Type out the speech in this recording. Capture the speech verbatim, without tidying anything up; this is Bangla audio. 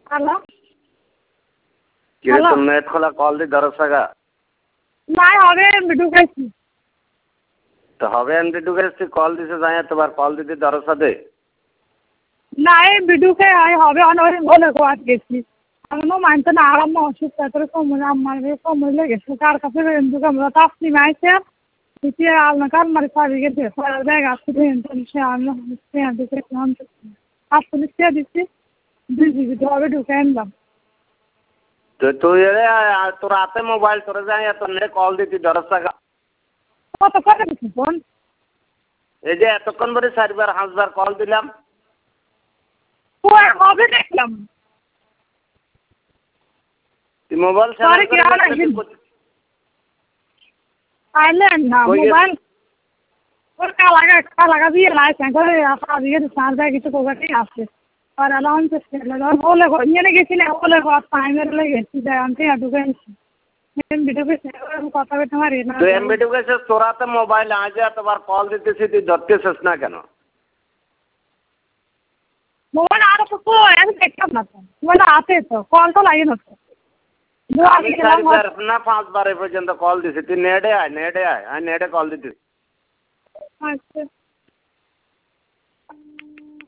হ্যালো কিরে তোর নেট খোলা কল দি ধরছাগা নাই হবে এমবি ঢুকাইছি তো হবে এমবি ঢুকাইছি কল দিছে যাই তোবার কল দিতে ধরছা দে না এমবি ঢুকে হবে অনেক বলে কোয়াত গেছি আমি মানতে না আরাম অসুস্থ তোর সময় আমার সময় লেগেছে কার কাছে এমবি আমরা তাসনি মাইছে তুই আলনা কার মারি সারি গেছে পরের ব্যাগ আসছে সে আমি সে দিতে নাম আসলে সে দিচ্ছি দুই জিবি তো হবে ঢুকে আনলাম তো তুই তোর হাতে মোবাইল তোরে যাই তোর নেট কল দিতে ধরছাগা কত করে দিচ্ছি ফোন এই যে এতক্ষণ ধরে চারবার পাঁচবার কল দিলাম হবে দেখলাম তুই মোবাইল সরি কি আইলেন না মোবাইল ওর কালাগা কালাগা দিয়ে লাইছেন করে আসা দিয়ে সার ব্যাগ কিছু কোগাটি আসছে আর অ্যালাউন্স ছিল বলে নিয়ে গেছিলে বলে টাইমের লেগেছি যাই আমি ঢুকে এমবি ঢুকেছে কথা বলতে পারি না তুই এমবি ঢুকেছিস তোর হাতে মোবাইল আজ এতবার কল দিতেছি তুই ধরতেছিস না কেন মোবাইল আর তো আমি দেখলাম না তো মোবাইল আছে তো কল তো লাগে না তো আমি চারবার না পাঁচবার পর্যন্ত কল দিছি তুই নেটে আয় নেটে আয় আমি নেটে কল দিতেছি আচ্ছা